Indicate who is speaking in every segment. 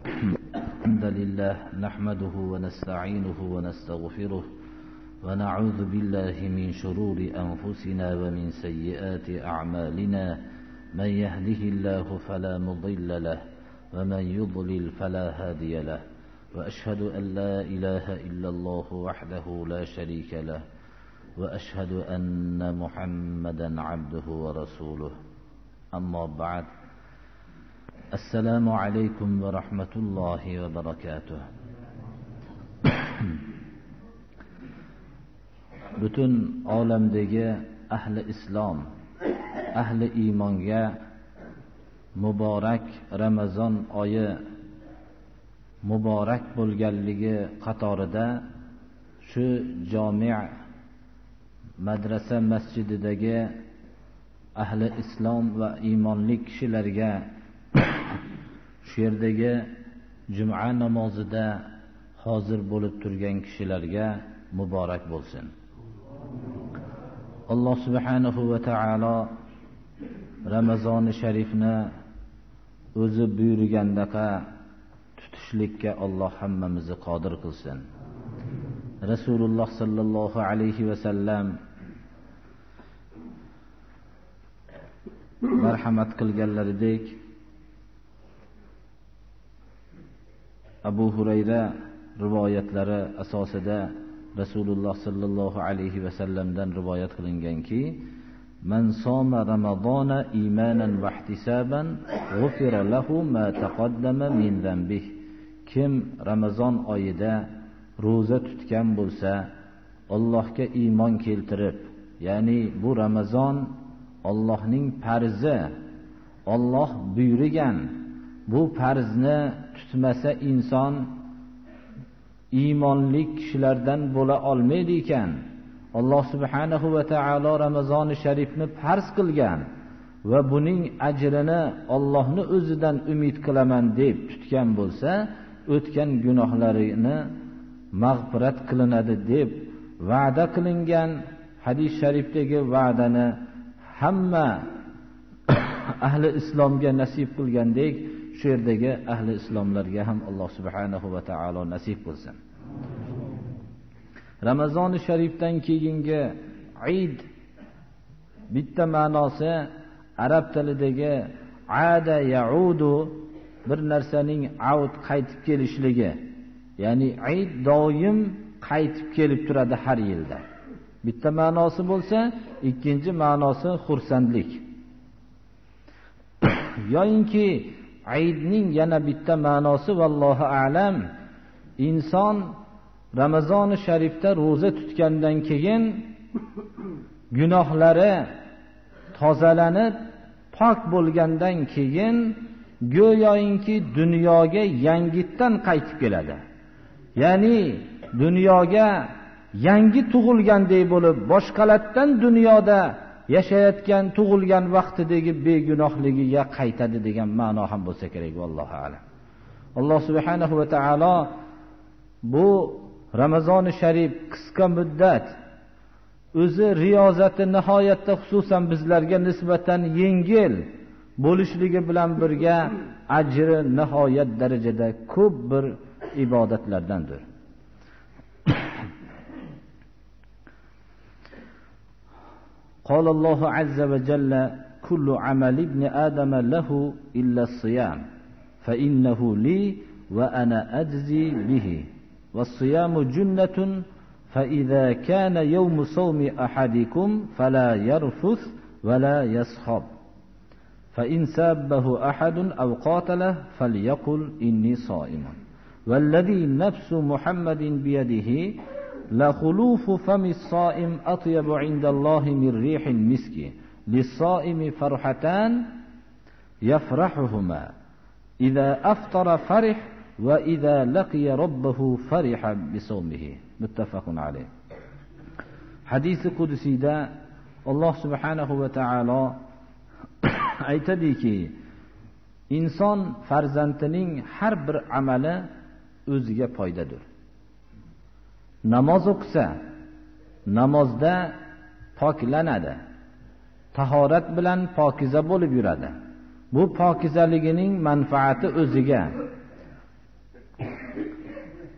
Speaker 1: الحمد لله نحمده ونستعينه ونستغفره ونعوذ بالله من شرور أنفسنا ومن سيئات أعمالنا من يهده الله فلا مضل له ومن يضلل فلا هادي له وأشهد أن لا إله إلا الله وحده لا شريك له وأشهد أن محمدا عبده ورسوله أما بعد السلام عليكم ورحمة الله وبركاته. Butun olamdagi ahli islom, ahli iymonga muborak Ramazon oyi muborak bo'lganligi qatorida shu jami' madrasa masjididagi ahli islom va iymonli kishilarga shu yerdagi juma namozida hozir bo'lib turgan kishilarga muborak bo'lsin. Alloh subhanahu va taolo Ramazon sharifni o'zi buyurgandaqa tutishlikka Alloh hammamizni qodir qilsin. Rasululloh sallallohu alayhi va sallam marhamat qilganlaridek Abu Hurayra rivoyatlari asosida Rasululloh sallallohu alayhi va sallamdan rivoyat qilinganki, "Man soma Ramazona imanan va ihtisaban, g'ufira lahu ma taqaddama min dhanbihi." Kim Ramazon oyida roza tutgan bo'lsa, Allohga iymon keltirib, ya'ni bu Ramazon Allohning farzi, Alloh buyurgan, bu farzni tutmasa inson iymonli kishilardan bo'la olmaydi ekan. Alloh subhanahu va taolo Ramazon sharifni farz qilgan va buning ajrini Allohni o'zidan umid qilaman deb tutgan bo'lsa, o'tgan gunohlarini mag'firat qilinadi deb va'da qilingan hadis sharifdagi va'dani hamma ahli islomga nasib qilgandek, shu yerdagi ahli islomlarga ham Alloh subhanahu va taolo nasib qilsin. Ramazon sharifdan keyingi Eid bitta ma'nosi arab tilidagi ada yaudu, bir narsaning aud qaytib kelishligi. Ya'ni Eid doim qaytib kelib turadi har yilda. Bitta ma'nosi bo'lsa, ikkinchi ma'nosi xursandlik. Yo'inki Eidning yana bitta ma'nosi vallohu a'lam, inson Ramazon sharifda roza tutgandan keyin gunohlari tozalanib pok bo'lgandan keyin go'yoki dunyoga yangitdan qaytib keladi. Ya'ni dunyoga yangi tug'ilgandek bo'lib, boshqalardan dunyoda yashayotgan tug'ilgan vaqtidagi begunohligiga qaytadi degan ma'no ham bo'lsa kerak, vallohu a'lam. Alloh subhanahu va taolo bu Ramazon sharif qisqa muddat o'zi riyozati nihoyatda xususan bizlarga nisbatan yengil bo'lishligi bilan birga ajri nihoyat darajada ko'p bir ibodatlardandir. قال الله عز وجل: كل عمل ابن آدم له إلا الصيام فإنه لي وأنا أجزي به والصيام جنة فإذا كان يوم صوم أحدكم فلا يرفث ولا يصخب فإن سابه أحد أو قاتله فليقل إني صائم والذي نفس محمد بيده لخلوف فم الصائم أطيب عند الله من ريح المسك للصائم فرحتان يفرحهما إذا أفطر فرح وإذا لقي ربه فرح بصومه. متفق عليه. حديث قدسي دا الله سبحانه وتعالى aytadiki, inson farzandining har bir amali o'ziga foydadir. Namoz o'qisa, namozda poklanadi, tahorat bilan pokiza bo'lib yuradi. Bu pokizaligining manfaati o'ziga.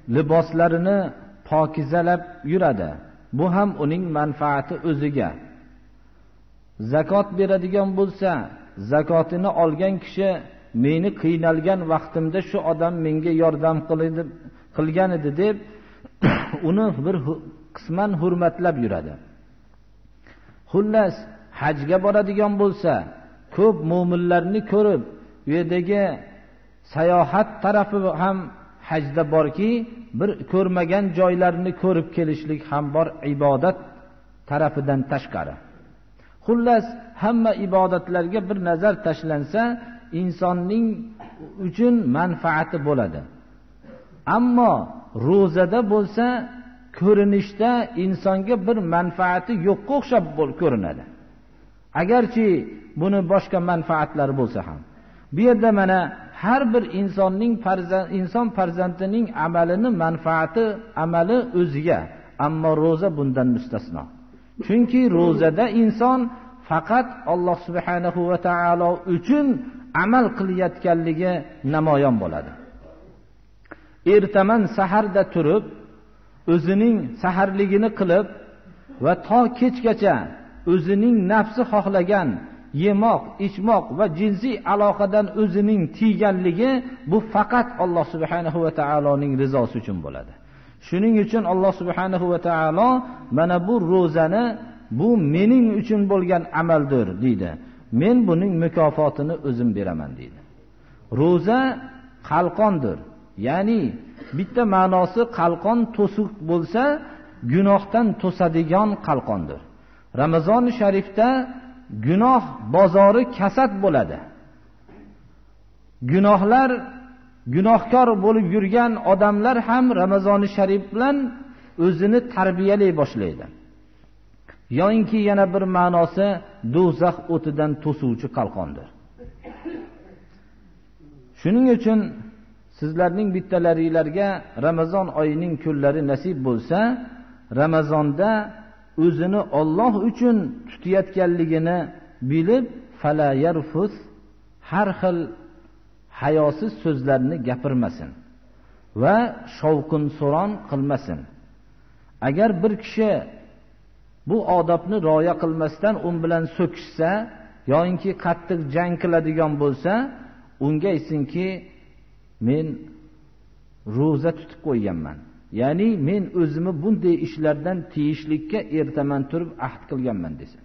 Speaker 1: liboslarini pokizalab yuradi. Bu ham uning manfaati o'ziga. Zakot beradigan bo'lsa, zakotini olgan kishi meni qiynalgan vaqtimda shu odam menga yordam qilgan edi deb uni bir qisman hurmatlab yuradi. Xullas, hajga boradigan bo'lsa, ko'p mu'minlarni ko'rib, u yerdagi sayohat tarafi ham hajda borki, bir ko'rmagan joylarni ko'rib kelishlik ham bor, ibodat tarafidan tashqari. Xullas, hamma ibodatlarga bir nazar tashlansa, insonning uchun manfaati bo'ladi. Ammo ro'zada bo'lsa, ko'rinishda insonga bir manfaati yo'qqa o'xshab ko'rinadi. Agarchi buni boshqa manfaatlari bo'lsa ham. Bu yerda mana har bir inson farzandining amalini manfaati, amali o'ziga, ammo ro'za bundan mustasno. Chunki ro'zada inson faqat Alloh subhanahu va taolo uchun amal qilayotganligi namoyon bo'ladi. Ertaman saharda turib, o'zining saharligini qilib va to kechgacha o'zining nafsi xohlagan yemoq, ichmoq va jinsiy aloqadan o'zining tiyganligi bu faqat Alloh subhanahu va taoloning rizosi uchun bo'ladi. Shuning uchun Alloh subhanahu va taolo mana bu ro'zani bu mening uchun bo'lgan amaldir deydi. Men buning mukofotini o'zim beraman deydi. Ro'za qalqondir. Ya'ni bitta ma'nosi qalqon to'siq bo'lsa, gunohdan to'sadigan qalqondir. Ramazon sharifda gunoh bozori kasad bo'ladi. Gunohkor bo'lib yurgan odamlar ham Ramazon sharif bilan o'zini tarbiyalay boshlaydi. Yo'inki yana bir ma'nosi do'zax o'tidan to'suvchi qalqondir. Shuning uchun sizlarning bittalaringlarga Ramazon oyining kunlari nasib bo'lsa, Ramazonda o'zini Alloh uchun tutayotganligini bilib, fala yarfus, har xil hayosiz so'zlarni gapirmasin va shovqin suron qilmasin. Agar bir kishi bu odobni rioya qilmasdan u bilan so'kishsa yoki qattiq jang qiladigan bo'lsa, unga aytsinki, men ro'za tutib qo'yganman. Ya'ni men o'zimni bunday ishlardan tiyishlikka ertaman turib ahd qilganman desin.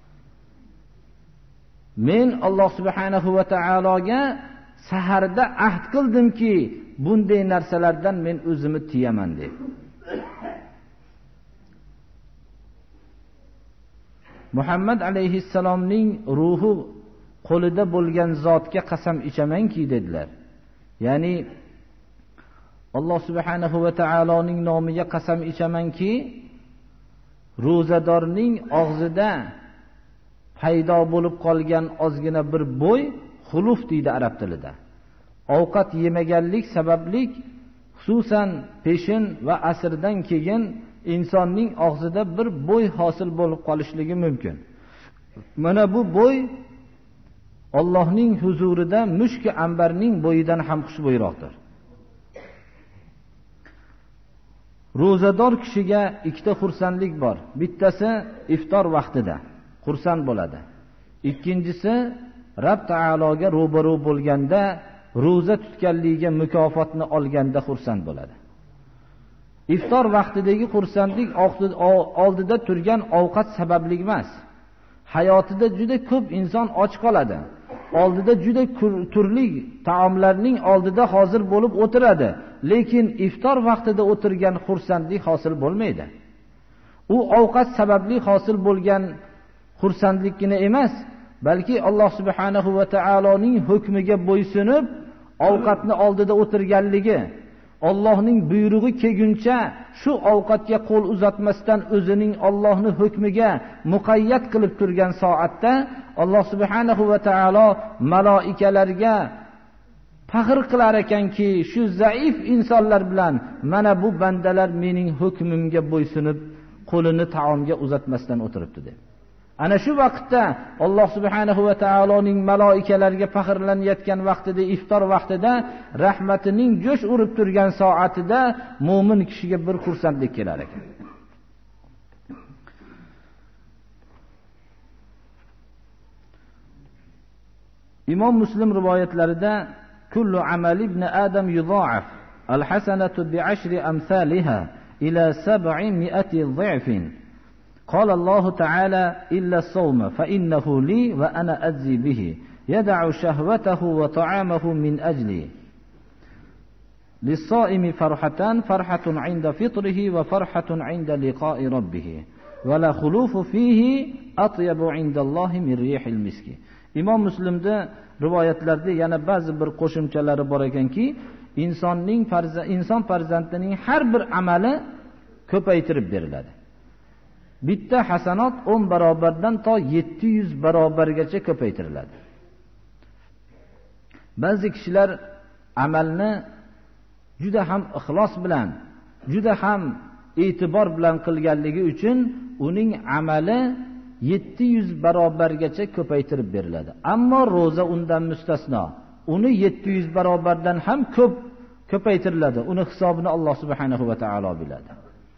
Speaker 1: Men Alloh subhanahu va taologa saharda ahd qildimki, bunday narsalardan men o'zimni tiyaman deb. Muhammad alayhissalomning ruhi qo'lida bo'lgan zotga qasam ichamanki dedilar. Ya'ni Alloh subhanahu va taoloning nomiga qasam ichamanki, ro'zadorning og'zida paydo bo'lib qolgan ozgina bir bo'y, xuluf deydi arab tilida. Ovqat yemaganlik sababli, xususan peshin va asrdan keyin insonning og'zida bir bo'y hosil bo'lib qolishligi mumkin. Mana bu bo'y Allohning huzurida mushki ambarning bo'yidan ham xushbo'yroqdir. Ro'zador kishiga ikkita xursandlik bor. Bittasi iftor vaqtida xursand bo'ladi. Ikkinchisi Rabb taologa ro'baro bo'lganda, ro'za tutganligiga mukofotni olganda xursand bo'ladi. Iftor vaqtidagi xursandlik oldida turgan ovqat sababli emas. Hayotida juda ko'p inson och qoladi. Oldida juda turli taomlarning oldida hozir bo'lib o'tiradi, lekin iftor vaqtida o'tirgan xursandlik hosil bo'lmaydi. U ovqat sababli hosil bo'lgan xursandlikgina emas, balki Alloh subhanahu va taoloning hukmiga bo'ysunib ovqatni oldida o'tirganligi, Allohning buyrug'i kelguncha shu ovqatga qo'l uzatmasdan o'zining Allohning hukmiga muqayyat qilib turgan soatda Alloh subhanahu va taolo malaikalarga faxr qilar ekanki, shu zaif insonlar bilan mana bu bandalar mening hukmimga bo'ysunib qo'lini taomga uzatmasdan o'tiribdi deb. Ana shu vaqtda Alloh subhanahu va taoloning maloikalariga faxrlanayotgan vaqtida, iftor vaqtida, rahmatining jo'sh urib turgan soatida mu'min kishiga bir xursandlik kelar ekan. Imom Muslim rivoyatlarida kullu amali ibn Adam yudha'af al-hasanatu bi'ashri amsalha ila 700 dha'fin. قال الله تعالى إلا الصوم فإنه لي وأنا أجزي به يدع شهوته وطعامه من أجلي للصائم فرحتان فرحة عند فطره وفرحة عند لقاء ربه ولا خلوف فيه أطيب عند الله من ريح المسك. İmam Müslim'de rivoyatlarda yana ba'zi bir qo'shimchalari bor ekanki, inson farzandining har bir amali ko'paytirib beriladi. Bitta hasanot 10 barobardan to 700 barobargacha ko'paytiriladi. Ba'zi kishilar amalni juda ham ixlos bilan, juda ham e'tibor bilan qilganligi uchun uning amali 700 barobargacha ko'paytirib beriladi. Ammo roza undan mustasno. Uni 700 barobardan ham ko'paytiriladi. Uni hisobini Alloh subhanahu va taolo biladi.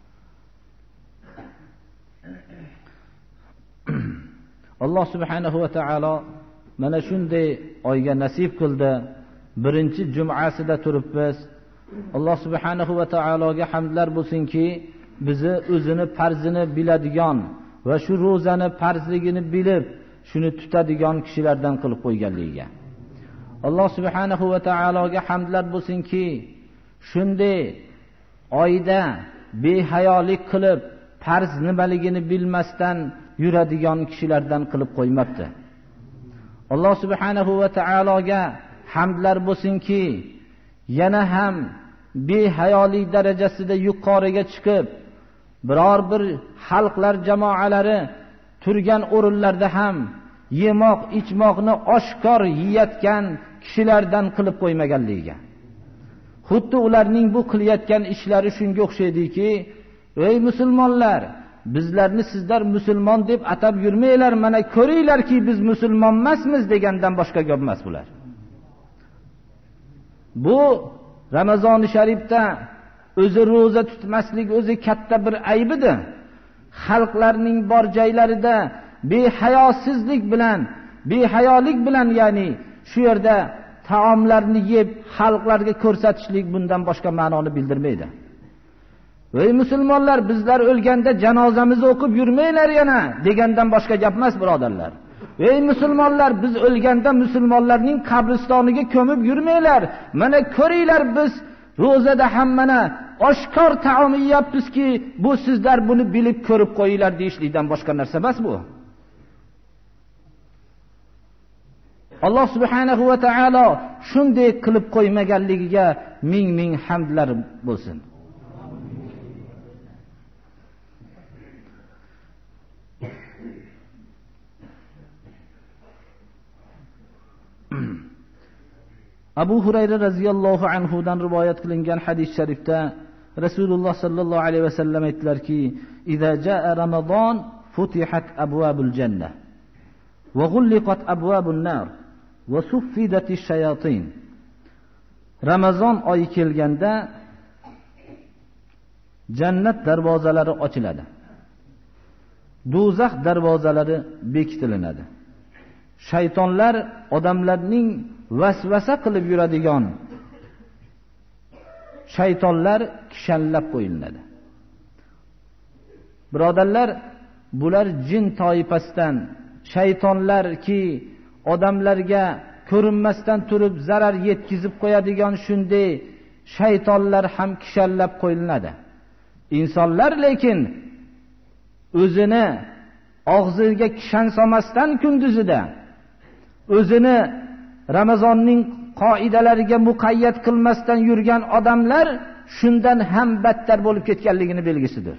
Speaker 1: Alloh subhanahu va taolo mana shunday oyga nasib qildi. Birinchi jum'asida turibmiz. Alloh subhanahu va taologa hamdlar bo'lsinki, bizni o'zini farzini biladigan va shu ro'zani farzligini bilib, shuni tutadigan kishilardan qilib qo'yganligiga. Alloh subhanahu va taologa hamdlar bo'lsinki, shunday oyda behayolik qilib, farz nimaligini bilmasdan yuradigan kishilardan qilib qo'ymabdi. Alloh subhanahu va taologa hamdlar bo'lsinki, yana ham behayolik darajasida yuqoriga chiqib, biror bir xalqlar jamoalari turgan o'rinlarda ham yemoq, ichmoqni oshkor yeyotgan kishilardan qilib qo'ymaganligiga. Xuddi ularning bu qilayotgan ishlari shunga o'xshaydiki, ey musulmonlar, bizlarni sizlar musulmon deb atab yurmanglar, mana ko'ringlarki biz musulmon emasmiz degandan boshqa gap emas bular. Bu Ramazon-i Sharifda o'zi roza tutmaslik o'zi katta bir aybidir. Xalqlarning bor joylarida behayolik bilan ya'ni shu yerda taomlarni yeb xalqlarga ko'rsatishlik bundan boshqa ma'noni bildirmaydi. Ey musulmonlar, bizlar o'lganda janozamizni o'qib yurmanglar yana degandan boshqa gap emas, birodarlar. Ey musulmonlar, biz o'lganda musulmonlarning qabristoniga ko'mib yurmanglar. Mana ko'ringlar, biz ro'zada ham mana oshkor taom yeyapmizki, bu sizlar buni bilib ko'rib qo'yinglar deyishlikdan boshqa narsa emas bu. Alloh subhanahu va taolo shunday qilib qo'ymaganligiga ming hamdlar bo'lsin. Abu Hurayra radhiyallohu anhu dan rivoyat qilingan hadis sharifda Rasululloh sallallohu alayhi va sallam aytdilarki, "Iza jaa Ramazon futihat abwabul jannah va ghulliqat abwabun nar va suffidatish shayatin." Ramazon oyi kelganda jannat darvozalari ochiladi. Do'zax darvozalari bekitilinadi. Shaytonlar odamlarning vasvasa qilib yuradigan shaytonlar kishanlab qo'yiladi. Birodarlar, bular jin toifasidan shaytonlarki odamlarga ko'rinmasdan turib zarar yetkazib qo'yadigan shunday shaytonlar ham kishanlab qo'yiladi. Insonlar lekin o'zini og'ziga kishan solmasdan kunduzida o'zini Ramazonning qoidalariga muqayyat qilmasdan yurgan odamlar shundan ham battar bo'lib ketganligini belgisidir.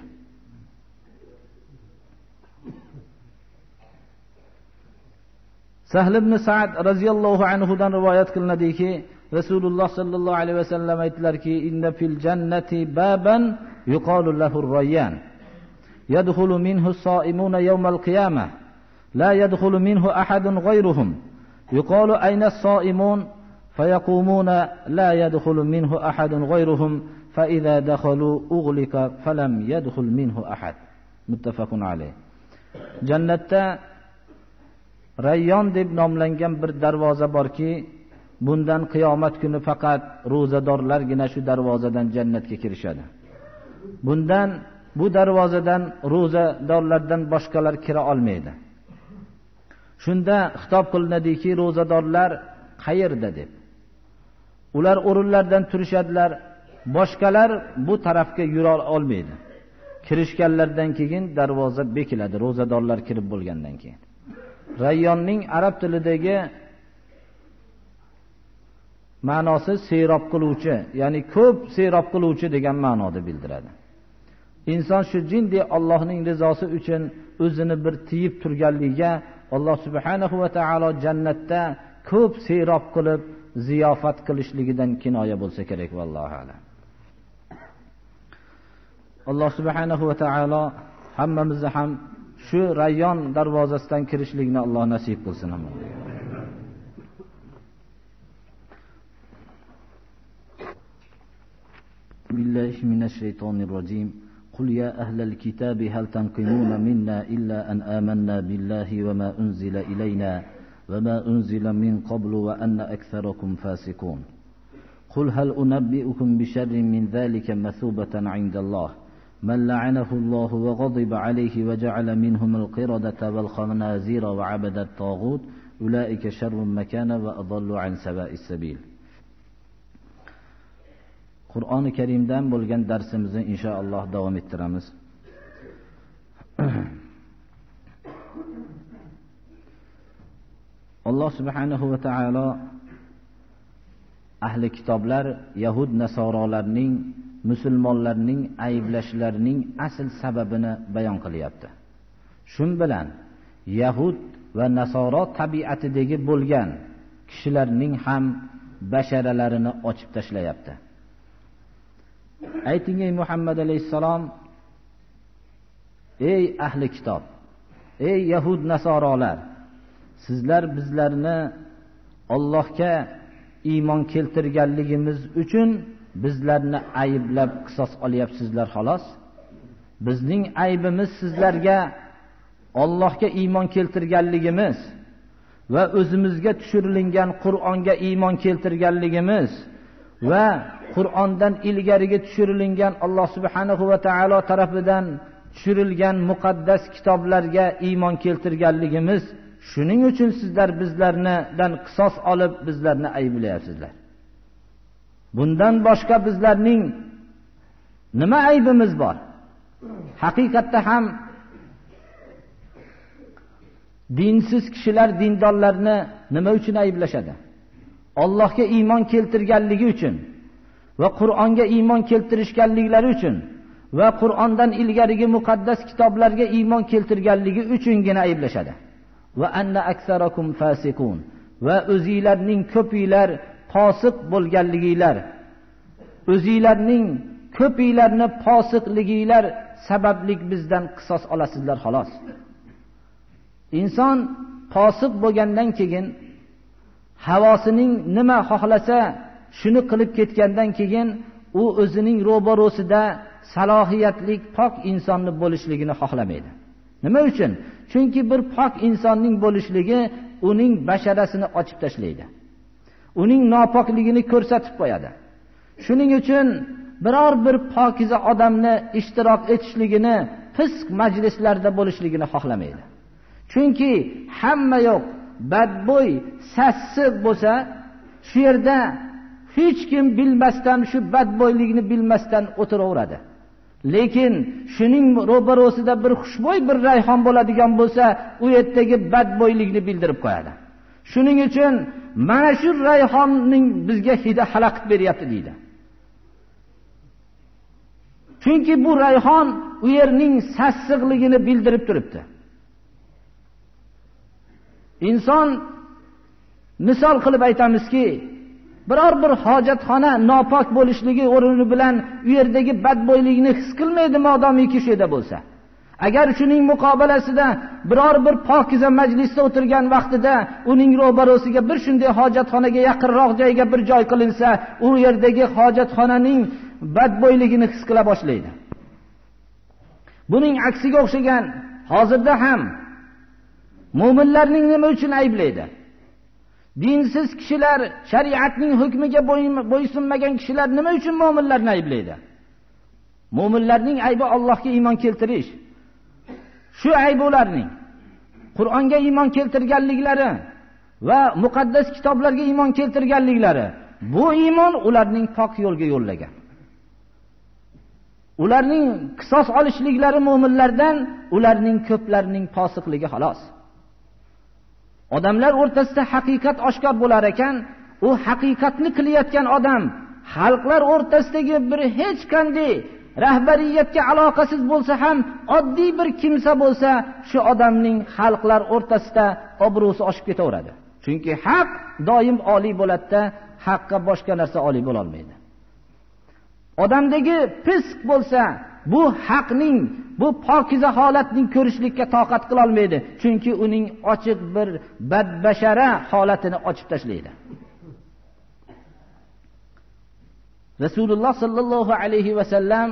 Speaker 1: Sahl ibn Sa'd radhiyallohu anhu dan rivoyat qilinadiki, Rasululloh sallallohu alayhi va sallam aytdilarki, "Inna fil jannati baban yuqalu lahu ar-rayyan. Yadkhulu minhu as-sa'imuna yawm al-qiyamah لا يدخل منه أحد غيرهم يقال أين الصائمون فيقومون لا يدخل منه أحد غيرهم فإذا دخلوا أغلق فلم يدخل منه أحد. متفق عليه. Jannatda Rayyon deb nomlangan bir darvoza borki, bundan qiyomat kuni faqat ro'zadorlargina shu darvozadan jannatga kirishadi. Bu darvozadan ro'zadorlardan boshqalar kira olmaydi. Shunda xitob qilinadiki, ro'zadorlar qayerda deb. Ular o'rinlardan turishadilar, boshqalar bu tarafga yura olmaydi. Kirishganlardan keyin darvoza bekiladi, ro'zadorlar kirib bo'lgandan keyin. Rayyonning arab tilidagi ma'nosi serob qiluvchi, ya'ni ko'p serob qiluvchi degan ma'noda bildiradi. Inson shu jindek Allohning rizosi uchun o'zini bir tiyib turganligiga Alloh subhanahu va taolo jannatda ko'p serob qilib ziyofat qilishligidan kinoya bo'lsa kerak, vallohu a'lam. Alloh subhanahu va taolo hammamizni ham shu Rayyon darvozasidan kirishlikni Alloh nasib qilsin. Billahi minash shaytonir rojim. قل يا أهل الكتاب هل تنقمون منا إلا أن آمنا بالله وما أنزل إلينا وما أنزل من قبل وأن أكثركم فاسقون. قل هل أنبئكم بشر من ذلك مثوبة عند الله من لعنه الله وغضب عليه وجعل منهم القردة والخنازير وعبد الطاغوت أولئك شر مكانا وأضل عن سواء السبيل. Qur'oni Karimdan bo'lgan darsimizni inshaalloh davom ettiramiz. Alloh subhanahu va taolo ahli kitoblar, Yahud nasorolarning, musulmonlarning ayblashlarining asl sababini bayon qilyapti. Shun bilan Yahud va nasoro tabiatidagi bo'lgan kishilarning ham basharalarini ochib tashlayapti. Ayting ey Muhammad alayhisalom, ey ahli kitob, ey Yahud nasorolar, sizlar bizlarni Allohga iymon keltirganligimiz uchun bizlarni ayblab qisos olyapsizlar xolos. Bizning aybimiz sizlarga Allohga iymon keltirganligimiz va o'zimizga tushirilgan Qur'onga iymon keltirganligimiz va Qur'ondan ilgariga tushirilgan Alloh subhanahu va taolo tarafidan tushirilgan muqaddas kitoblarga iymon keltirganligimiz, shuning uchun sizlar bizlardan qisos olib bizlarni ayblayapsizlar. Bundan boshqa bizlarning nima aybimiz bor? Haqiqatda ham dinsiz kishilar dindorlarni nima uchun ayblashadi? Allohga iymon keltirganligi uchun va Qur'onga iymon keltirishganliklari uchun va Qur'ondan ilgarigi muqaddas kitoblarga iymon keltirganligi uchungina ayblashadi. Va anna aksarakum fasiqun, va o'zingizlarning ko'pinglar fosiq bo'lganliginglar, o'zingizlarning ko'pinglarni fosiqliginglar sababli bizdan qisos olasizlar xolos. Inson fosiq bo'lgandan keyin havosining nima xohlasa shuni qilib ketgandan keyin u o'zining ro'barosida salohiyatli pok insonni bo'lishligini xohlamaydi. Nima uchun? Chunki bir pok insonning bo'lishligi uning basharasini ochib tashlaydi. Uning nopokligini ko'rsatib qo'yadi. Shuning uchun biror bir pokiza odamni ishtirok etishligini, fisq majlislarda bo'lishligini xohlamaydi. Chunki hamma yo'q badbo'y, sassiq bo'lsa, shu yerda hech kim bilmasdan, shu badbo'yligini bilmasdan o'tiraveradi. Lekin shuning ro'barosida bir xushbo'y bir rayhon bo'ladigan bo'lsa, u yerdagi badbo'ylikni bildirib qo'yadi. Shuning uchun mana shu rayhonning bizga hidi xalaqit beryapti deydi. Chunki bu rayhon u yerning sassiqligini bildirib turibdi. Inson, misol qilib aytamizki, biror bir hojatxona nopok bo'lishligi o'rni bilan u yerdagi badbo'ylikni his qilmaydi, modomiki shu yerda bo'lsa.
Speaker 2: Agar shuning muqobalasida biror bir pokiza majlisda o'tirgan vaqtida uning ro'barosiga bir shunday hojatxonaga yaqinroq joyga bir joy qilinsa, u yerdagi hojatxonaning badbo'yligini his qila boshlaydi. Buning aksiga o'xshagan hozirda ham mu'minlarning nima uchun ayblaydi? Dinsiz kishilar, shariatning hukmiga bo'ysunmagan kishilar nima uchun mu'minlarni ayblaydi? Mu'minlarning aybi Allohga iymon keltirish. Shu aybi ularning Qur'onga iymon keltirganliklari va muqaddas kitoblarga iymon keltirganliklari. Bu iymon ularning pok yo'lga yo'llagan. Ularning qisos olishliklari mu'minlardan ularning ko'plarining fosiqligi xolos. Odamlar o'rtasida haqiqat oshkor bo'lar ekan, u haqiqatni qilayotgan odam xalqlar o'rtasidagi bir hech qanday rahbariyatga aloqasiz bo'lsa ham, oddiy bir kimsa bo'lsa, shu odamning xalqlar o'rtasida obro'si oshib ketaveradi. Chunki haq doim oliy bo'ladi-da, haqqa boshqa narsa oliy bo'la olmaydi. Odamdagi fisq bo'lsa, bu haqning, bu pokiza holatning ko'rishlikka toqat qila olmaydi. Chunki uning ochiq bir badbashara holatini ochib tashlaydi. Rasululloh sallallohu alayhi va sallam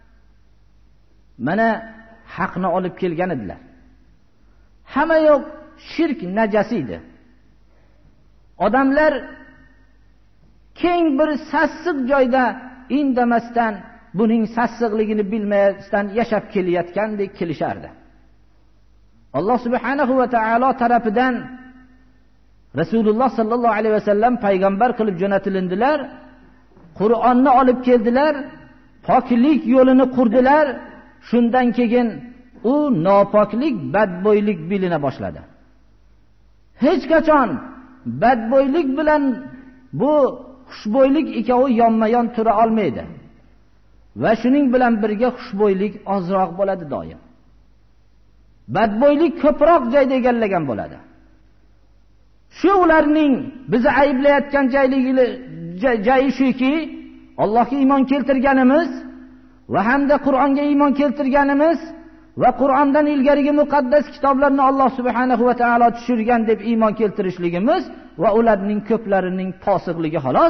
Speaker 2: mana haqni olib kelgan edilar. Hamma yo'q shirk najas edi. Odamlar keng bir sassiq joyda indamasdan, buning sassiqligini bilmasdan yashab kelayotgandek kelishardi. Alloh subhanahu va taolo tarafidan Rasululloh sallallohu alayhi va sallam payg'ambar qilib jo'natilindilar. Qur'onni olib keldilar, poklik yo'lini qurdilar. Shundan keyin u nopoklik, badbo'ylik bilina boshladi. Hech qachon badbo'ylik bilan bu xushbo'ylik ikkovi yonma-yon tura olmaydi. Va shuning bilan birga xushbo'ylik ozroq bo'ladi doim. Badbo'ylik ko'proq joyda egallagan bo'ladi. Shu ularning bizni ayblayotgan joyi shuki, Allohga iymon keltirganimiz va hamda Qur'onga iymon keltirganimiz va Qur'ondan ilgarigi muqaddas kitoblarni Alloh subhanahu va taolo tushirgan deb iymon keltirishligimiz va ularning ko'plarining fosiqligi xolos.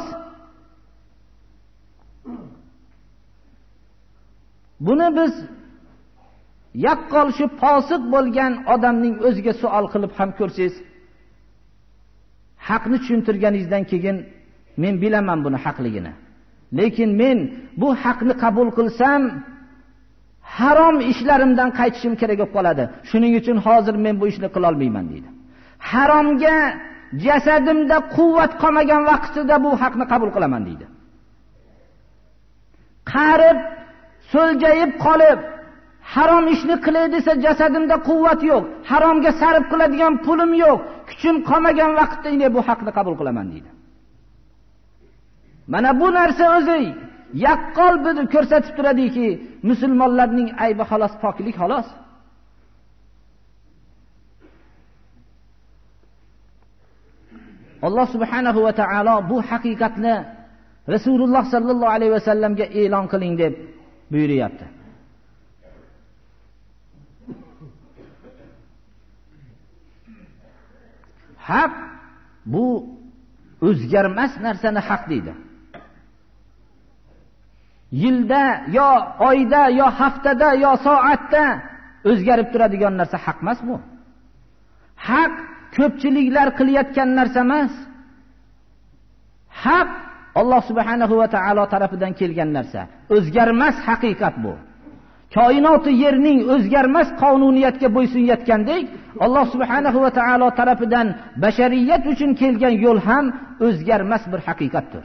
Speaker 2: Buni biz yaqqol shu fosiq bo'lgan odamning o'ziga savol qilib ham ko'rsangiz, haqni tushuntirganingizdan keyin men bilaman buni haqligini. Lekin men bu haqni qabul qilsam, harom ishlarimdan qaytishim kerak bo'lib qoladi. Shuning uchun hozir men bu ishni qila olmayman deydi. Haromga jasadimda quvvat qolmagan vaqtida bu haqni qabul qilaman deydi. Qarib, so'ljayib qolib, harom ishni qilay desa jasadimda quvvat yo'q, haromga sarf qiladigan pulim yo'q, kuchim qolmagan vaqtda ine bu haqni qabul qilaman deydi. Mana bu narsa o'zi yaqqol bizni ko'rsatib turadiki, musulmonlarning aybi xolos, poklik xolos. Alloh subhanahu va taolo bu haqiqatni Rasululloh sallallohu alayhi va sallamga e'lon qiling deb buyuryapti. Haq bu o'zgarmas narsani haq deydi. Yilda yo oyda yo haftada yo soatda o'zgarib turadigan narsa haq emas bu. Haq ko'pchiliklar qilayotgan narsa emas. Haq Alloh subhanahu va taolo tarafidan kelgan narsa. O'zgarmas haqiqat bu. Koinoti yerning o'zgarmas qonuniyatga bo'ysunayotgandek, Alloh subhanahu va taolo tarafidan bashariyat uchun kelgan yo'l ham o'zgarmas bir haqiqatdir.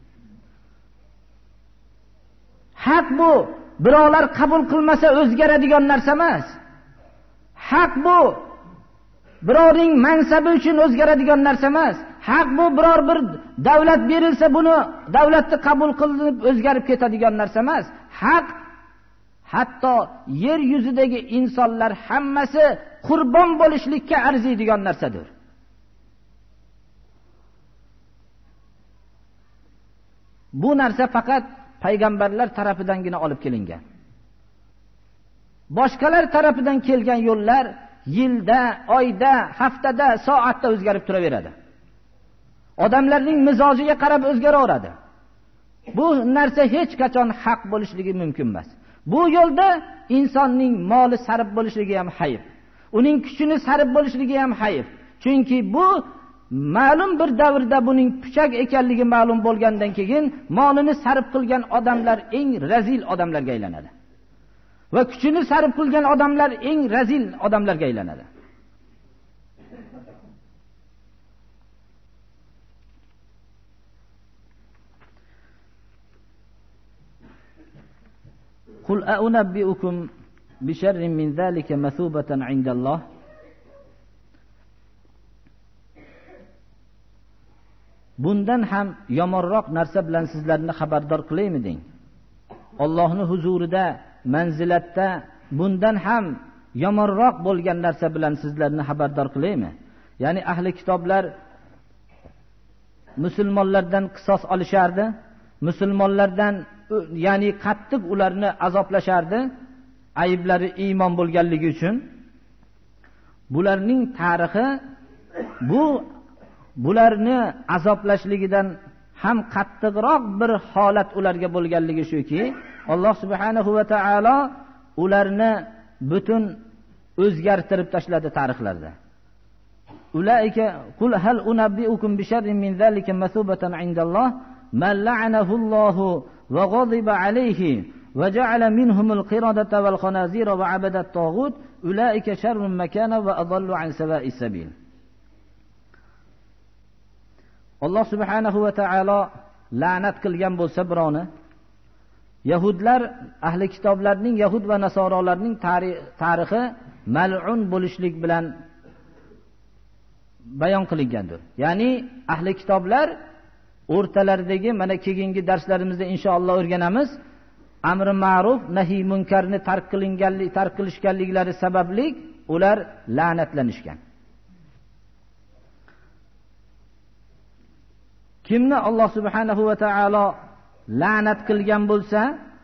Speaker 2: Haq bu birovlar qabul qilmasa o'zgaradigan narsa emas. Haq bu birovning mansabi uchun o'zgaradigan narsa emas. Haq bu biror bir davlat berilsa buni davlatni qabul qilib o'zgarib ketadigan narsa emas. Haq hatto yer yuzidagi insonlar hammasi qurbon bo'lishlikka arziydigan narsadir. Bu narsa faqat payg'ambarlar tarafidangina olib kelingan. boshqalar tarafidan kelgan yo'llar yilda, oyda, haftada, soatda o'zgarib turaveradi. Odamlarning mizojiga qarab o'zgaraveradi. Bu narsa hech qachon haq bo'lishligi mumkin emas. Bu yo'lda insonning moli sarf bo'lishligi ham hayf. Uning kuchini sarf bo'lishligi ham hayf. Chunki bu ma'lum bir davrda buning puchak ekanligi ma'lum bo'lgandan keyin molini sarf qilgan odamlar eng razil odamlarga aylanadi. Va kuchini sarf qilgan odamlar eng razil odamlarga aylanadi. Qul a'unabbi'ukum bi sharrin min zalika mathubatan 'indalloh. Bundan ham yomonroq narsa bilan sizlarni xabardor qilaymi deng. Allohning huzurida, manzilatda bundan ham yomonroq bo'lgan narsa bilan sizlarni xabardor qilaymi? Ya'ni ahli kitoblar musulmonlardan qisos olishardi, musulmonlardan ya'ni qattiq ularni azoblashardi, ayblari iymon bo'lganligi uchun. Bularning tarixi bularni azoblashligidan ham qattiqroq bir holat ularga bo'lganligi shuki, Alloh subhanahu va taolo ularni butun o'zgartirib tashladi tarixlarda. Ulaika qul hal unabbiukum bi sharrin min zalika mathubatan 'indalloh man la'anahu Allahu va ghadiba alayhi va ja'ala minhumul qiradata wal khanazira wa 'abada at-taghut ulaika sharrun makana va adallu 'an sawa'is sabil. Alloh subhanahu va taolo la'nat qilgan bo'lsa birovni, Yahudlar, ahli kitoblarning, Yahud va Nasorolarning tarixi mal'un bo'lishlik bilan bayon qilingandir. Ya'ni ahli kitoblar o'rtalaridagi, mana keyingi darslarimizda inshaalloh o'rganamiz, amri ma'ruf, nahi munkarni tark qilishganliklari sababli ular la'natlanishgan. Kimni Alloh subhanahu va taolo la'nat qilgan bo'lsa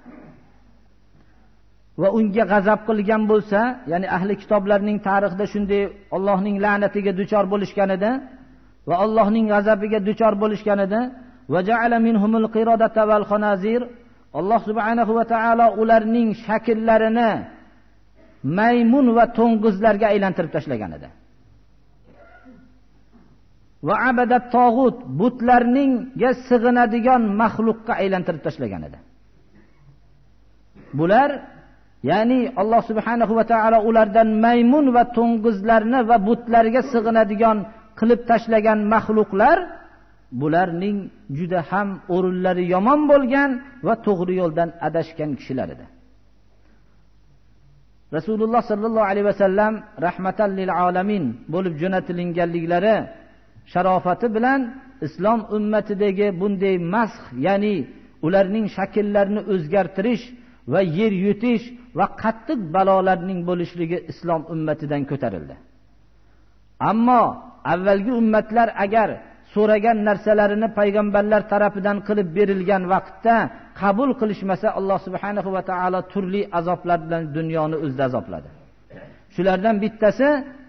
Speaker 2: va unga g'azab qilgan bo'lsa, ya'ni ahli kitoblarning tarixida shunday Allohning la'natiga duchor bo'lishganida va Allohning g'azabiga duchor bo'lishganida, va ja'ala minhumul qiradata wal khanazir, Alloh subhanahu va taolo ularning shakllarini maymun va to'ng'izlarga aylantirib tashlagan edi. Va abadat tog'ut, butlarningga sig'inadigan maxluqqa aylantirib tashlagan edi. Bular, ya'ni Alloh subhanahu va taolo ulardan maymun va to'ng'izlarni va butlarga sig'inadigan qilib tashlagan maxluqlar, bularning juda ham o'rinlari yomon bo'lgan va to'g'ri yo'ldan adashgan kishilar edi. Rasululloh sallallohu alayhi vasallam rahmatan lil alamin bo'lib jo'natilinganliklari sharofati bilan islom ummatidagi bunday masx, ya'ni ularning shakllarini o'zgartirish va yer yutish va qattiq balolarning bo'lishligi islom ummatidan ko'tarildi. Ammo avvalgi ummatlar agar so'ragan narsalarini payg'ambarlar tarafidan qilib berilgan vaqtda qabul qilishmasa, Alloh subhanahu va taolo turli azoblar bilan dunyoni o'zida azobladi. Shulardan bittasi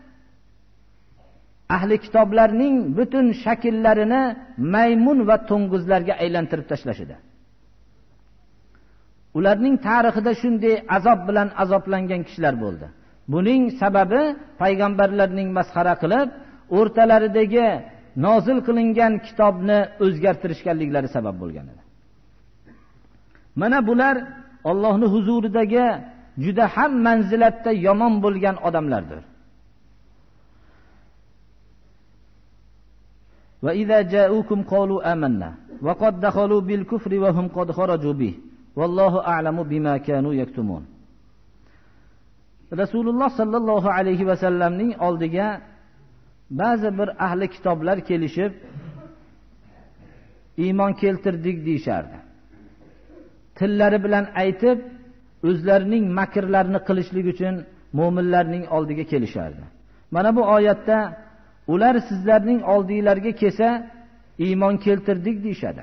Speaker 2: ahli kitoblarning butun shakllarini maymun va to'ng'izlarga aylantirib tashlashdi. Ularning tarixida shunday azob bilan azoblangan kishilar bo'ldi. Buning sababi payg'ambarlarning masxara qilib, o'rtalaridagi nozil qilingan kitobni o'zgartirishganliklari sabab bo'lgan edi. Mana bular Allohning huzuridagi juda ham manzilatda yomon bo'lgan odamlardir. Va idza ja'ukum qalu amanna va qad dakhalu bil kufri wa hum qad kharaju bih vallohu a'lamu bima kanu yaktumun. Rasululloh sallallohu alayhi va sallamning oldiga ba'zi bir ahli kitoblar kelishib iymon keltirdik deyishardi. Tillari bilan aytib, o'zlarining makrlarini qilishlik uchun mu'minlarning oldiga kelishardi. Mana bu oyatda ular sizlarning oldinglarga kelsa iymon keltirdik deyshadi.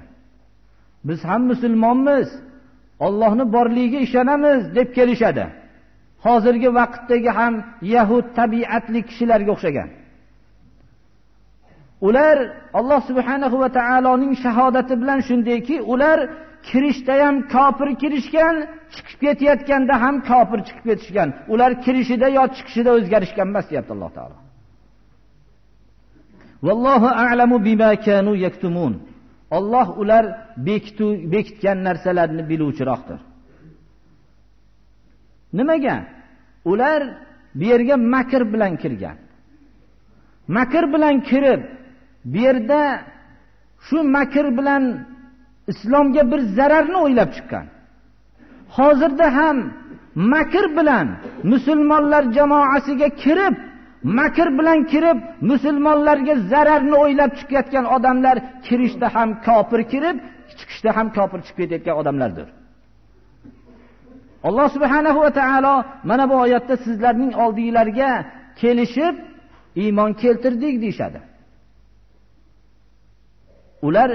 Speaker 2: Biz ham musulmonmiz, Allohning borligiga ishonamiz deb kelishadi. hozirgi vaqtdagi ham yahud tabiatli kishilarga o'xshagan. Ular Alloh subhanahu va taoloning shahodati bilan shundayki, ular kirishda ham kofir kirishgan, chiqib ketayotganda ham kofir chiqib ketishgan. Ular kirishida yo chiqishida o'zgarishgan emas, deyapti Alloh taolo. Vallohu a'lamu bima kanu yaktumun. Alloh ular bekitgan narsalarni biluvchiroqdir. Nimaga? Ular bu yerga makr bilan kirgan. Makr bilan kirib, bu yerda shu makr bilan islomga bir zararni o'ylab chiqqan. Hozirda ham makr bilan musulmonlar jamoasiga kirib, makr bilan kirib musulmonlarga zararni o'ylab chiqayotgan odamlar kirishda ham kofir kirib, chiqishda ham kofir chiqib ketayotgan odamlardir. Alloh subhanahu va taolo mana bu oyatda sizlarning oldinglarga kelishib iymon keltirdik deyshadi. Ular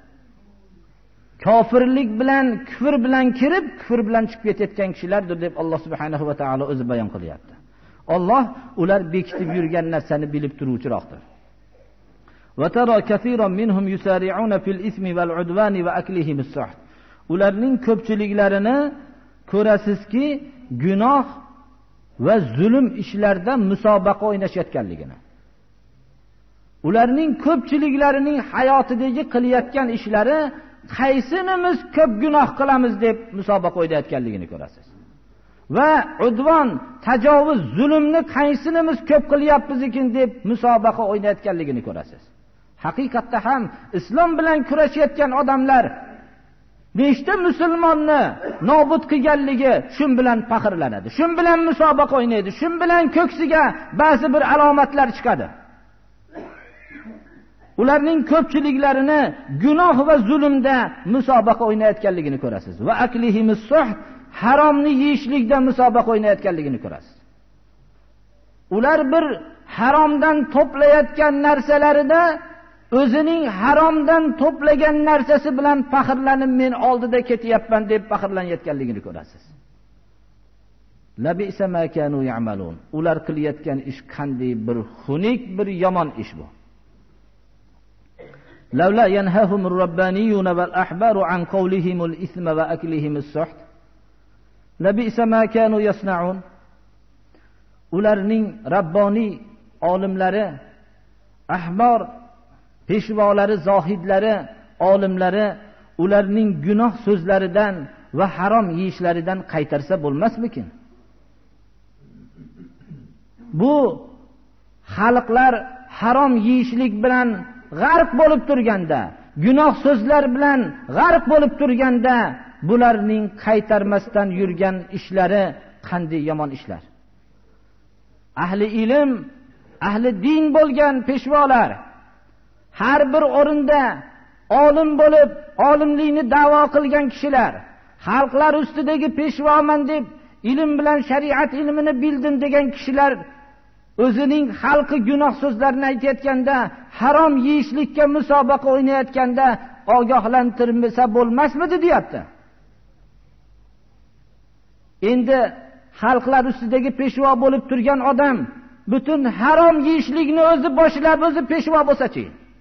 Speaker 2: kofirlik bilan, kufr bilan kirib, kufr bilan chiqib ketayotgan kishilardir deb Alloh subhanahu va taolo o'zi bayon qilyapti. Alloh ular bekitib yurgan narsani bilib turuvchiroqdir. Va tara kaseeran minhum yusari'una fil ismi val udvani va aklihim as-suht. Ularning ko'pchiliklarini ko'rasizki, gunoh va zulm ishlarda musobaqa o'ynashayotganligini. Ularning ko'pchiliklarining hayotidagi qilayotgan ishlari qaysinimiz ko'p gunoh qilamiz deb musobaqa o'ynayotganligini ko'rasiz. Va udvon, tajovuz, zulmni qaysinimiz ko'p qilyapmiz ekan deb musobaqa o'ynayotganligini ko'rasiz. Haqiqatda ham islom bilan kurashayotgan odamlar nechta musulmonni nobud qilganligi shun bilan faxrlanadi. Shun bilan musobaqa o'ynaydi. Shun bilan ko'ksiga ba'zi bir alomatlar chiqadi. Ularning ko'pchiliklarini gunoh va zulmda musobaqa o'ynayotganligini ko'rasiz. Va aklihimus suht, haromni yeyishlikda musobaqa o'ynayotganligini ko'rasiz. Ular bir haromdan to'playotgan narsalarida o'zining haromdan to'plagan narsasi bilan faxrlanib, men oldida ketyapman deb faxrlanayotganligini ko'rasiz. Labisa ma kanu ya'malun. Ular qilayotgan ish qanday bir xunuk, bir yomon ish bu. Lavla yanhahumur rabbaniyuna val ahbaru an qawlihimul isma va aklihimus suht. Labisa ma kanu yasnaun. Ularning rabboniy olimlari, ahbor, peshvolari, zohidlari, olimlari ularning gunoh so'zlaridan va harom yeyishlaridan qaytarsa bo'lmasmikin? Bu xalqlar harom yeyishlik bilan g'arq bo'lib turganda, gunoh so'zlar bilan g'arq bo'lib turganda, bularning qaytarmasdan yurgan ishlari qanday yomon ishlar. Ahli ilm, ahli din bo'lgan peshvolar har bir o'rinda olim bo'lib, olimlikni da'vo qilgan kishilar, xalqlar ustidagi peshvoman deb ilm bilan shariat ilmini bildim degan kishilar o'zining xalqi gunoh so'zlarini aytayotganda, harom yeyishlikka musobaqa o'ynayotganda ogohlantirmasa bo'lmasmidi deyapti. Endi xalqlar ustidagi peshvo bo'lib turgan odam butun harom yeyishlikni o'zi boshlab, o'zi peshvo bo'lsa-chi?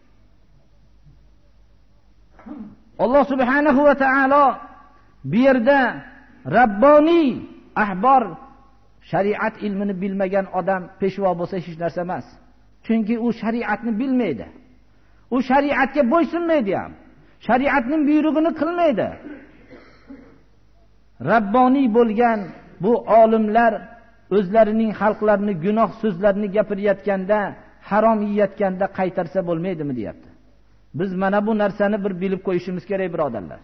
Speaker 2: Alloh subhanahu va taolo bu yerda rabboniy ahbor, shariat ilmini bilmagan odam peshvo bo'lsa hech narsa emas. Chunki u shariatni bilmaydi. U shariatga bo'ysunmaydi ham. Shariatning buyrug'ini qilmaydi. Rabboniy bo'lgan bu olimlar o'zlarining xalqlarini gunoh so'zlarini gapirayotganda, harom yeyayotganda qaytarsa bo'lmaydimi deyapti. Biz mana bu narsani bir bilib qo'yishimiz kerak, birodarlar.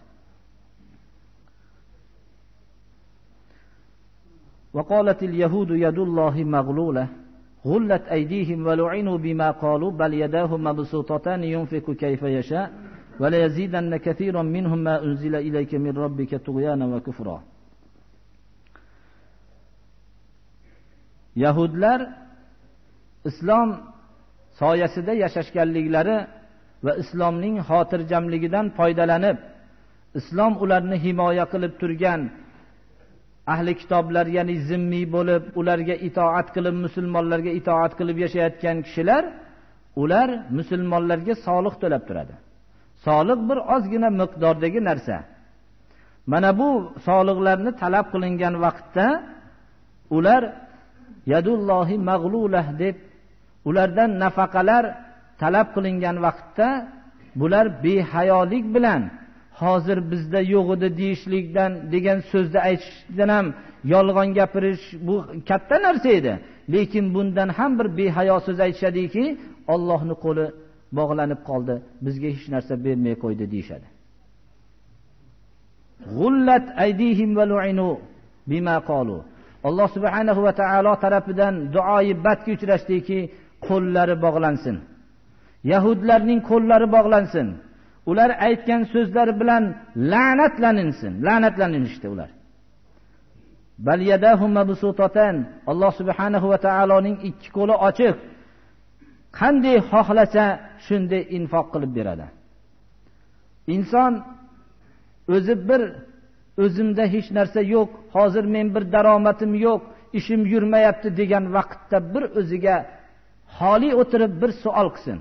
Speaker 2: وقالت اليهود يد الله مغلولة غلت أيديهم ولعنوا بما قالوا بل يداه مبسوطتان ينفق كيف يشاء وليزيدن كثيرا منهم ما أنزل إليك من ربك طغيانا وكفرا. Yahudlar islom soyasida yashashganliklari va islomning xotirjamligidan foydalanib, islom ularni himoya qilib turgan ahli kitoblar, ya'ni zimmiy bo'lib, ularga itoat qilib, musulmonlarga itoat qilib yashayotgan kishilar, ular musulmonlarga soliq to'lab turadi. Soliq bir ozgina miqdordagi narsa. Mana bu soliqlarni talab qilingan vaqtda ular yadullohi mag'lulah deb ulardan nafaqalar talab qilingan vaqtda bular behayolik bilan hozir bizda yo'q edi deyishlikdan, degan so'zni aytishdan ham yolg'on gapirish bu katta narsa edi. Lekin bundan ham bir behayo so'z aytishadiki, Allohning qo'li bog'lanib qoldi, bizga hech narsa bermay qo'ydi deyshadi. G'ullat aydihim va lu'inu bima qalu. Alloh subhanahu va taolo tarafidan duoyi badga uchrashdiki, qo'llari bog'lansin. Yahudlarning qo'llari bog'lansin. Ular aytgan so'zlari bilan la'natlanishdi ular. Bal yadahu mabsutatan. Alloh subhanahu va taoloning ikki qo'li ochiq. Qanday xohlasa shunday infoq qilib beradi. Inson o'zi bir o'zimda hech narsa yo'q, hozir men bir daromadim yo'q, ishim yurmayapti degan vaqtda bir o'ziga xoli o'tirib bir savol qilsin.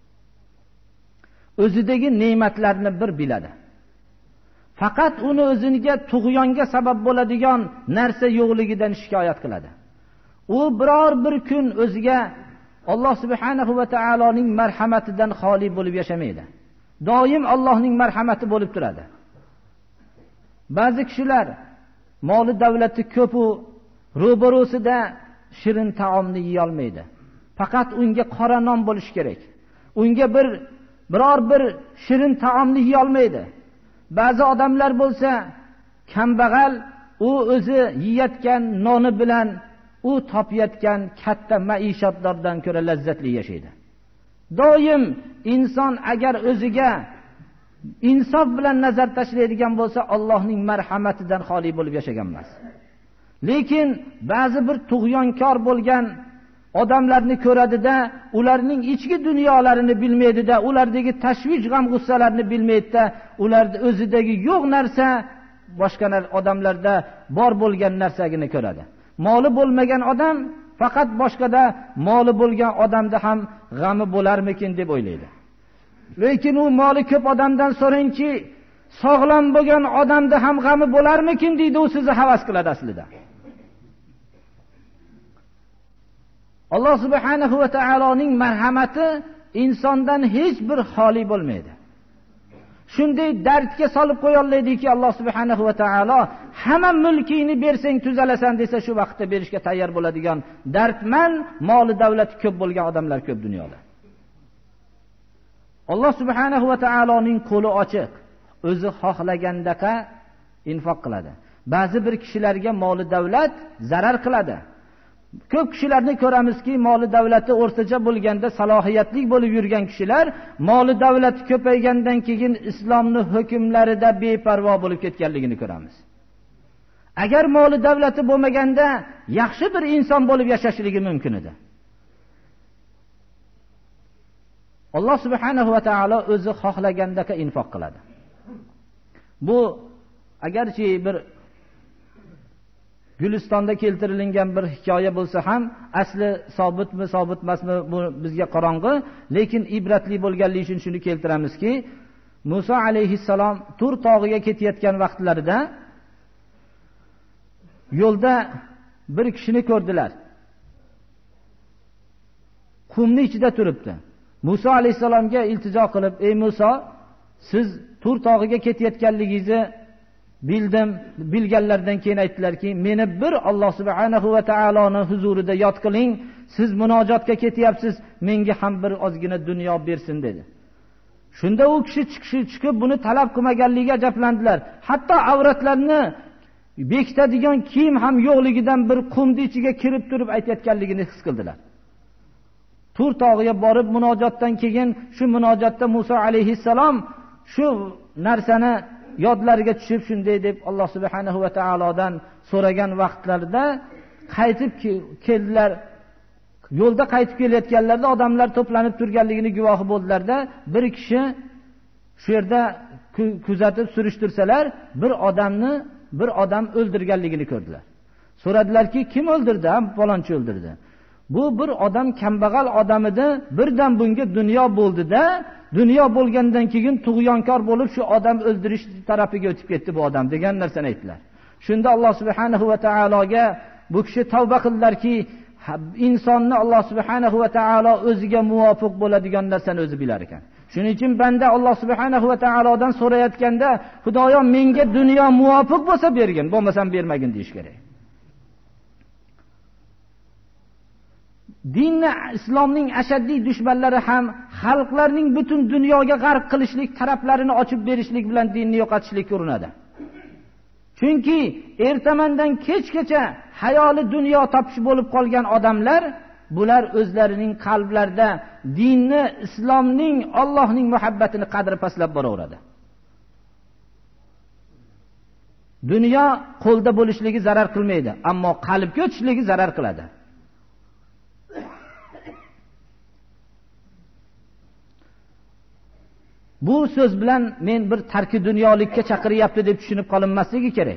Speaker 2: O'zidagi ne'matlarni bir biladi. Faqat uni o'ziga tug'yonga sabab bo'ladigan narsa yo'qligidan shikoyat qiladi. U biror bir kun o'ziga Alloh subhanahu va taoloning marhamatidan xoli bo'lib yashamaydi. Doim Allohning marhamati bo'lib turadi. Ba'zi kishilar moli davlati ko'p u ro'barosida shirin taomni yeya olmaydi. Faqat unga qora non bo'lish kerak. Unga biror bir shirin taomni yeya olmaydi. Ba'zi odamlar bo'lsa kambag'al, u o'zi yeyotgan noni bilan u topayotgan katta maishatlardan ko'ra lazzatli yashaydi. Doim inson agar o'ziga insof bilan nazar tashlaydigan bo'lsa, Allohning marhamatidan xoli bo'lib yashagan emas. Lekin ba'zi bir tug'yonkor bo'lgan odamlarni ko'radida, ularning ichki dunyolarini bilmaydi-da, ulardagi tashvish, g'am, g'ussalarni bilmaydi-da, ularda o'zidagi yo'q narsa boshqa odamlarda bor bo'lgan narsagini ko'radi. Moli bo'lmagan odam faqat boshqada moli bo'lgan odamda ham g'ami bo'larmikin deb o'ylaydi. Lekin u moli ko'p odamdan so'rangki, sog'lom bo'lgan odamda ham g'ami bo'larmikin deydi, u sizni havas qiladi aslida. Alloh subhanahu va taoloning marhamati insondan hech bir xoli bo'lmaydi. Shunday dardga solib qo'ya oladiki, Alloh subhanahu va taolo hamma mulkingni bersang tuzalasan desa, shu vaqtda berishga tayyor bo'ladigan dardman, moli davlati ko'p bo'lgan odamlar ko'p dunyoda. Alloh subhanahu va taoloning qo'li ochiq. O'zi xohlagandaqa infoq qiladi. Ba'zi bir kishilarga moli davlat zarar qiladi. Ko'p kishilarni ko'ramizki, moli davlati o'rtacha bo'lganda salohiyatli bo'lib yurgan kishilar moli davlati ko'paygandan keyin islomning hukmlarida beparvo bo'lib ketganligini ko'ramiz. Agar moli davlati bo'lmaganda yaxshi bir inson bo'lib yashashligi mumkin edi. Alloh subhanahu va taolo o'zi xohlagandaka infoq qiladi. Bu agarchi bir Gulistonda keltirilgan bir hikoya bo'lsa ham asli sobitmi, sobit emasmi bu bizga qorong'i, lekin ibratli bo'lganligi uchun shuni keltiramizki, Musa alayhissalom Tur tog'iga ketayotgan vaqtlarida yo'lda bir kishini ko'rdilar. Qumni ichida turibdi. Musa alayhissalomga iltijo qilib, "Ey Musa, siz Tur tog'iga ketayotganligingizni bildim." Bilganlardan keyin aytdilarki, "Meni bir Alloh subhanahu va taoloning huzurida yod qiling. Siz munojotga ketyapsiz, menga ham bir ozgina dunyo bersin" dedi. Shunda u kishi chiqib buni talab qilmaganligiga ajablandilar. Hatto avratlarini bekitadigan kiyim ham yo'qligidan bir qumni ichiga kirib turib aytayotganligini his qildilar. Tur tog'iga borib munojotdan keyin shu munojotda Musa alayhissalom shu narsani yodlariga tushib shunday deb Alloh subhanahu va taolodan so'ragan vaqtlarida qaytib keldilar. Yo'lda qaytib kelayotganlarida odamlar to'planib turganligini guvohi bo'ldilarda, bir kishi shu yerda kuzatib surishtirsalar, bir odamni bir odam o'ldirganligini ko'rdilar. So'radilarki, kim o'ldirdi? Falonchi o'ldirdi. Bu bir odam kambag'al odam edi, birdan bunga dunyo bo'ldida, dunyo bo'lgandan keyin tug'yonkor bo'lib shu odam o'ldirish tarafiga o'tib ketdi bu odam degan narsani aytdilar. Shunda Alloh subhanahu va taologa bu kishi tavba qildilarki, insonni Alloh subhanahu va taolo o'ziga muvofiq bo'ladigan narsani o'zi bilar ekan. Shuning uchun banda Alloh subhanahu va taolodan so'rayotganda, Xudoyo menga dunyo muvofiq bo'lsa bergin, bo'lmasam bermagin deyish kerak. Dinni, islomning ashaddiy dushmanlari ham xalqlarning butun dunyoga g'arq qilishlik taraflarini ochib berishlik bilan dinni yo'qotishlik urinadi. Chunki ertamandan kechgacha hayoli dunyo topish bo'lib qolgan odamlar, bular o'zlarining qalblarida dinni, islomning, Allohning muhabbatini qadri pastlab boraveradi. Dunyo qo'lda bo'lishligi zarar qilmaydi, ammo qalbga o'tishligi zarar qiladi. Bu so'z bilan men bir tarki dunyolikka chaqiryapti deb tushunib qolinmasligi kerak.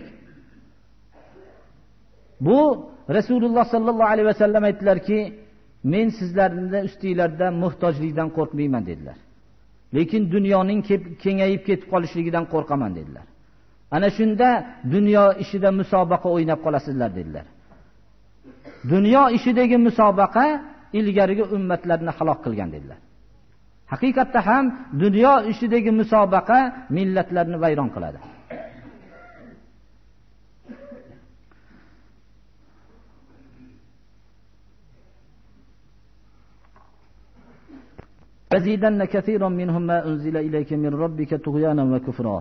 Speaker 2: Bu Rasululloh sallallohu alayhi vasallam aytdilarki, men sizlarning ustingizlarda muhtojlikdan qo'rqmayman dedilar. Lekin dunyoning kengayib ketib qolishligidan qo'rqaman dedilar. Ana shunda dunyo ishida musobaqa o'ynab qolasizlar dedilar. Dunyo ishidagi musobaqa ilgarigi ummatlarni halok qilgan dedilar. Haqiqatda ham dunyo ishidagi musobaqa millatlarni vayron qiladi. فَزِيدَنَّ كَثِيرًا مِنْهُمْ مَا أُنْزِلَ إِلَيْكَ مِنْ رَبِّكَ طُغْيَانًا وَكُفْرًا.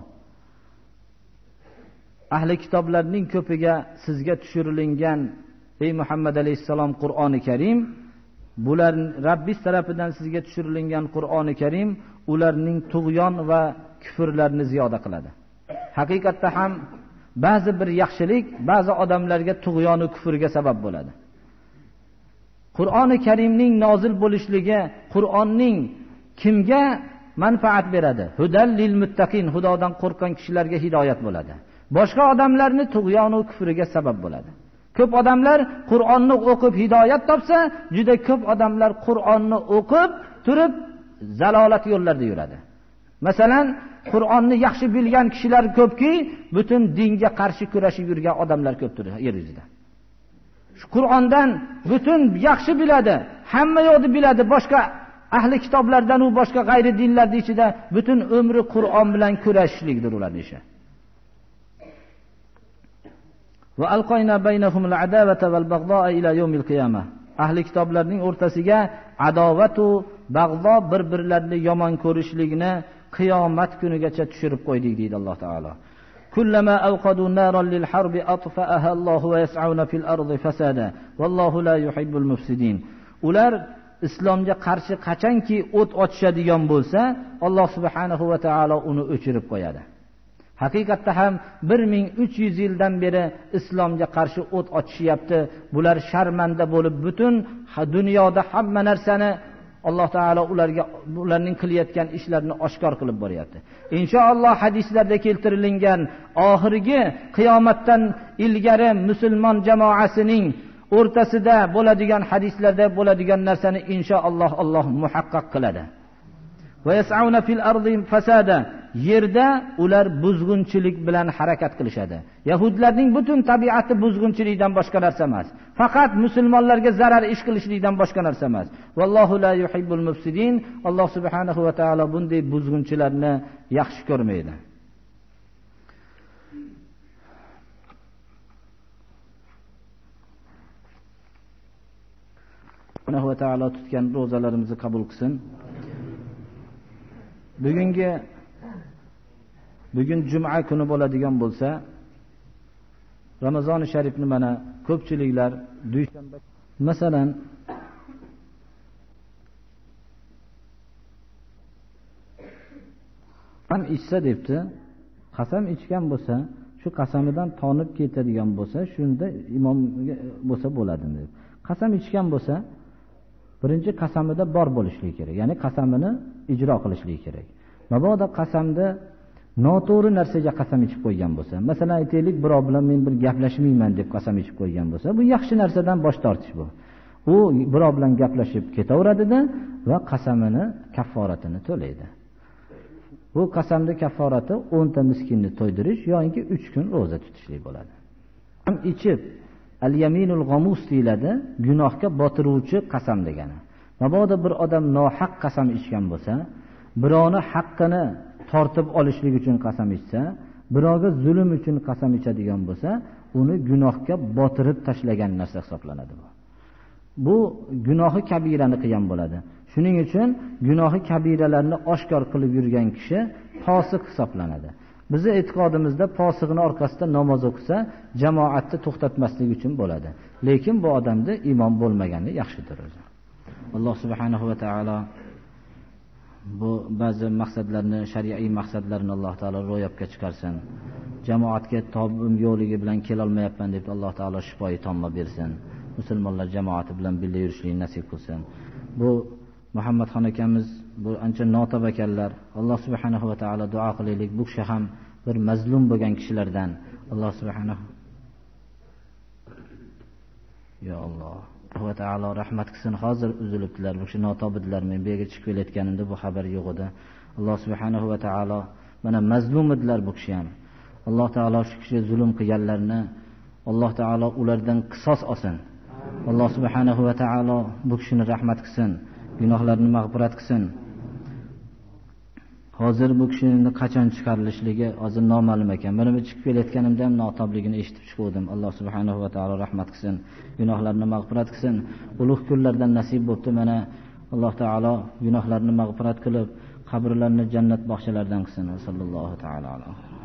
Speaker 2: Ahli kitoblarning ko'piga sizga tushirilgan ey Muhammad alayhisalom Qur'oni Karim, bular Rabbis tarafidan sizga tushirilgan Qur'oni Karim ularning tug'yon va kufrlarini ziyoda qiladi. Haqiqatda ham ba'zi bir yaxshilik ba'zi odamlarga tug'yon va kufrga sabab bo'ladi. Qur'oni Karimning nozil bo'lishligi Qur'onning kimga manfaat beradi? Hudal lil muttaqin, Xudodan qo'rqgan kishilarga hidoyat bo'ladi. Boshqa odamlarni tug'yon va kufriga sabab bo'ladi. Ko'p odamlar Qur'onni o'qib hidoyat topsa, juda ko'p odamlar Qur'onni o'qib turib zalolat yo'llarida yuradi. Masalan, Qur'onni yaxshi bilgan kishilar ko'pki, butun dinga qarshi kurashib yurgan odamlar ko'pdir yer yuzida. Shu Qur'ondan butun yaxshi biladi, hamma yo'qni biladi, boshqa ahli kitoblardan u boshqa g'ayri dinlarning ichida butun umri Qur'on bilan kurashishlikdir ularning ishi. Va alqayna baynahumul adawata val baghdha ila yawmil qiyamah. Ahli kitoblarning o'rtasiga adovat va bag'do, bir-birlarini yomon ko'rishlikni qiyomat kunigacha tushirib qo'ydik deydi Alloh taolo. Kullama awqadu naran lil harbi atfa'aha Allohu va yas'auna fil ardi fasada wallohu la yuhibbul mufsidin. Ular islomga qarshi qachonki o't ochishadigan bo'lsa, Alloh subhanahu va taolo uni o'chirib qo'yadi. Haqiqatda ham 1300 yildan beri islomga qarshi o't ochishyapti. Bular sharmanda bo'lib butun dunyoda hamma narsani Alloh taolo ularning qilayotgan ishlarini oshkor qilib boryapti. Inshaalloh hadislarda keltirilgan oxirgi qiyomatdan ilgari musulmon jamoasining o'rtasida bo'ladigan hadislarda bo'ladigan narsani inshaalloh Alloh muhaqqaq qiladi. Va yas'auna fil ardi fasada. Yerda ular buzg'unchilik bilan harakat qilishadi. Yahudlarning butun tabiati buzg'unchilikdan boshqa narsa emas. Faqat musulmonlarga zarar ish qilishlikdan boshqa narsa emas. Vallohu la yuhibbul mufsidin. Alloh subhanahu va taolo bunday buzg'unchilarni yaxshi ko'rmaydi. Alloh va taolo tutgan ro'zalarimizni qabul qilsin. Bugun juma kuni bo'ladigan bo'lsa, Ramazon sharifni mana ko'pchiliklar dushanba masalan qasam ichsa debdi. Qasam ichgan bo'lsa, shu qasamidan tonib ketadigan bo'lsa, shunda imomga bo'lsa bo'ladi deb. Qasam ichgan bo'lsa, birinchi qasamida bor bo'lishligi kerak. Ya'ni qasamini ijro qilishligi kerak. Mabodo qasamda noto'g'ri narsaga qasam ichib qo'ygan bo'lsa, masalan aytaylik, birov bilan men bir gaplashmayman deb qasam ichib qo'ygan bo'lsa, bu yaxshi narsadan bosh tortish bu. U birov bilan gaplashib ketaveradida va qasamini kafforatini to'laydi. Bu qasamni kafforati 10 ta miskinni to'ydirish yoki 3 kun roza tutishlik bo'ladi. Ham ichib al-yaminul ghamus deyiladi, gunohga botiruvchi qasam degani. Mabodo bir odam nohaq qasam ichgan bo'lsa, birovni haqqini tortib olishlik uchun qasam ichsa, birovga zulm uchun qasam ichadigan bo'lsa, uni gunohga botirib tashlagan narsa hisoblanadi bu. Bu gunohi kabirani qilgan bo'ladi. Shuning uchun gunohi kabiralarni oshkor qilib yurgan kishi fosiq hisoblanadi. Bizning e'tiqodimizda fosiqning orqasida namoz o'qisa, jamoatni to'xtatmaslik uchun bo'ladi. Lekin bu odamda iymon bo'lmagani yaxshidir o'zi. Alloh subhanahu va taolo bu ba'zi maqsadlarni, shari'iy maqsadlarni Alloh taolo ro'yobga chiqarsin. Jamoatga tobim yo'ligi bilan kela olmayapman deb Alloh taolo shifoyi tomma bersin. Musulmonlar jamoati bilan birga yurishlikni nasib qilsin. Bu Muhammadxon akamiz bu ancha notob ekanlar. Alloh subhanahu va taolo duo qilaylik. Bu kishi ham bir mazlum bo'lgan kishilardan. Alloh subhanahu ya Alloh va taolo rahmat qilsin. Hozir uzilibdilar. Bu kishi notob edilar. Men bu yerga chiqib kelayotganimda bu xabar yo'q edi. Alloh subhanahu va taolo mana mazlum edilar bu kishi ham. Alloh taolo shu kishiga zulm qilganlarni Alloh taolo ulardan qisos olsin. Alloh subhanahu va taolo bu kishini rahmat qilsin. Gunohlarini mag'firat qilsin. Hozir bu kishining qachon chiqarilishligi hozir noma'lum ekan. Mana men chiqib kelayotganimda ham notobligini eshitib chiqdim. Alloh subhanahu va taolo rahmat qilsin. Gunohlarini mag'firat qilsin. Ulug' kunlardan nasib bo'ldi mana. Alloh taolo gunohlarini mag'firat qilib, qabrlarini jannat bog'chalaridan qilsin. Sallallohu taala alayhi